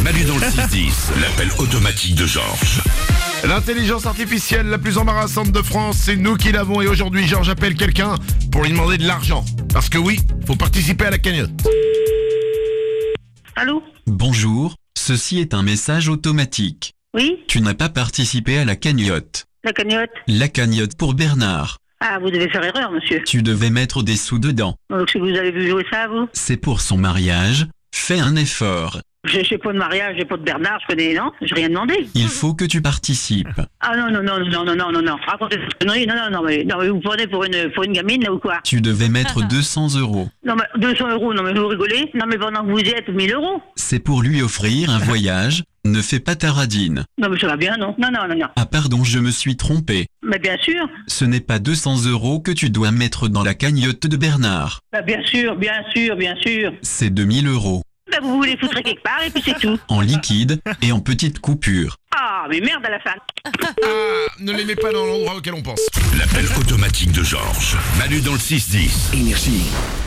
Manu dans le 6-10, l'appel automatique de Georges. L'intelligence artificielle la plus embarrassante de France, c'est nous qui l'avons et aujourd'hui Georges appelle quelqu'un pour lui demander de l'argent. Parce que oui, faut participer à la cagnotte. Allô? Bonjour, ceci est un message automatique. Oui? Tu n'as pas participé à la cagnotte. La cagnotte? La cagnotte pour Bernard. Ah, vous devez faire erreur, monsieur. Tu devais mettre des sous dedans. Donc, si vous avez vu jouer ça, vous? C'est pour son mariage. Fais un effort. J'ai pas de mariage, j'ai pas de Bernard, je connais, non? J'ai rien demandé. Il faut que tu participes. Ah non. Racontez cette connerie. Non, mais vous prenez pour une gamine, là, ou quoi? Tu devais mettre 200 €. Non, mais 200 €, non, mais vous rigolez? Non, mais pendant que vous y êtes, 1000 €. C'est pour lui offrir un voyage. Ne fais pas ta radine. Non, mais ça va bien, non? Non. Ah pardon, je me suis trompé. Mais bien sûr. Ce n'est pas 200 € que tu dois mettre dans la cagnotte de Bernard. Bah, bien sûr. C'est 2000 €. Bah, vous voulez foutre quelque part et puis c'est tout. En liquide et en petites coupures. Ah, mais merde à la fin. Ah, ne les mets pas dans l'endroit auquel on pense. L'appel automatique de Georges. Manu dans le 6-10. Énergie.